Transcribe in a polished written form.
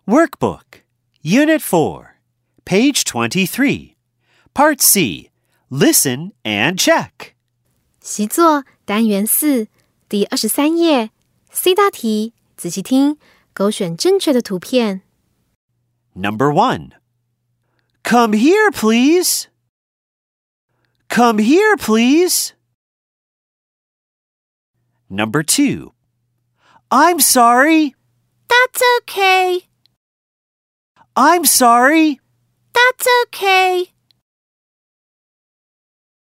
Workbook, Unit 4, page 23, Part C, Listen and check. 习作单元4第23页 C 大题，仔细听，勾选正确的图片。 Number 1. Come here, please. Come here, please. Number 2. I'm sorry. That's okay. I'm sorry. That's okay.